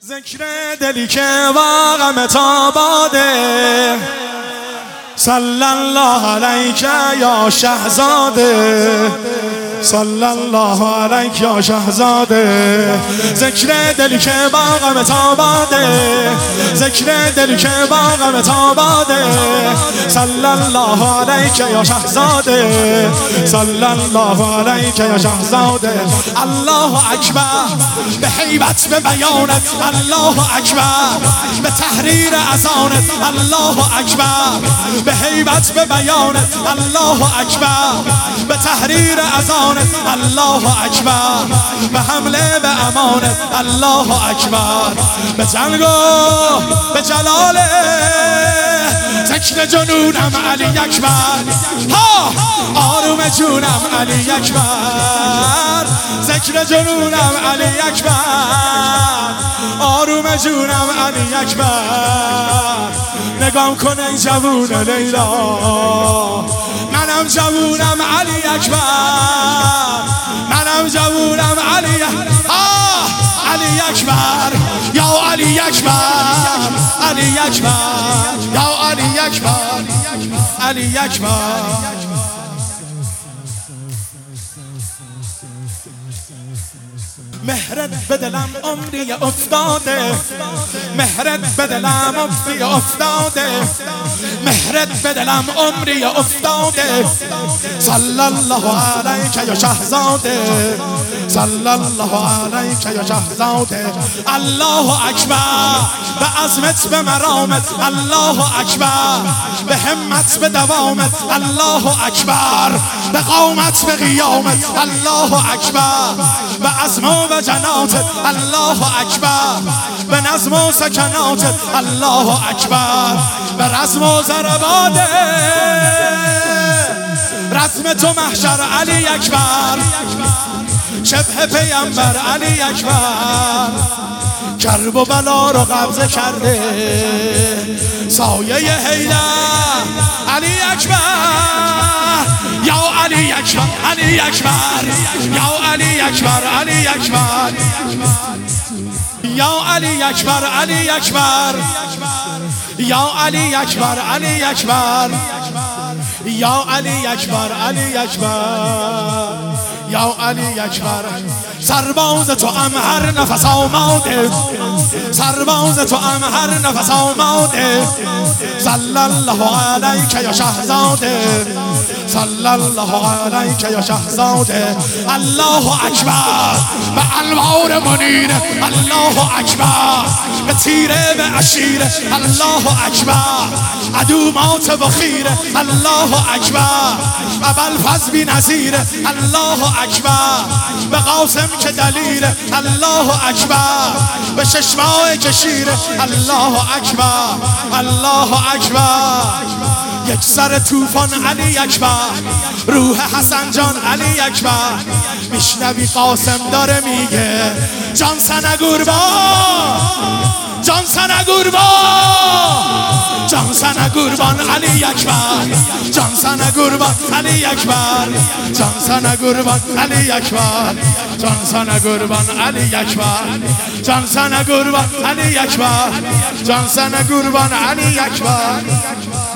ذکر دلی که با غم تاباده، صلی الله علیک یا شهزاده، صلی الله علیک یا شهزاده. ذکر دلی که با غم تاباده، ذکر دلی که با غم تاباده، صلی الله علیک یا شهزاده، صلی الله علیک یا شهزاده. الله اکبر به هیبت به بیانت، الله اکبر به تحریر اذانت، الله اکبر به هیبت به بیانت، الله اکبر به تحریر اذانت، الله اکبر به حمله به امانت، الله اکبر به جنگ و به جلاله. ذکر جنونم علی اکبر، ها آروم جونم علی اکبر. ذکر جنونم علی اکبر، آروم جونم علی اکبر. نگام کن ای جوون لیلا، منم جوونم علی اکبر، منم جوونم علی علی اکبر، یا علی اکبر، علی اکبر، یا علی اکبر، علی اکبر. مهرت به دلم عمری افتاده، مهرت به دلم عمری افتاده، مهرت به دلم عمری افتاده. صلی الله علیک یا شهزاده، صلی الله علیک یا شهزاده. الله اکبر به عظمت به مرامت، الله اکبر به همت به دوامت، الله اکبر به قامت به قیامت، الله اکبر به عزم و جناتت، الله اکبر به نظم و سکناتت، الله اکبر به رزم و ضربات رزم تو محشر علی اکبر. شبه پیامبر علی اکبر، کرب و بلا رو قبضه کرده، سایه حیدر علی اکبر، یا علی اکبر، علی اکبر، یا علی اکبر، علی اکبر، یا علی اکبر، علی اکبر، یا علی اکبر، علی اکبر، یا علی اکبر، علی اکبر، یا علی اکبر. سرباز تو هم هر نفس آماده، سرباز تو هم هر نفس آماده. صلی الله علیک یا شهزاده، صلی الله علیک یا شهزاده. الله اکبر به انوار منیر، الله اکبر به تیره به عشیره، الله اکبر عدو مات و خیره، الله اکبر ابوالفضل بی نظیره، الله اکبر به قاسم که دلیره، الله اکبر به چشمای که شیره، الله اکبر، الله اکبر. یک سر طوفان علی اکبر، روح حسن جان علی اکبر. میشنوی قاسم داره میگه جان سنه قربان، جان سنه قربان، جان سنه قربان علی اکبر، جان سنه قربان علی اکبر، جان سنه قربان علی اکبر، جان سنه قربان علی اکبر، جان سنه قربان علی اکبر، جان سنه قربان علی اکبر.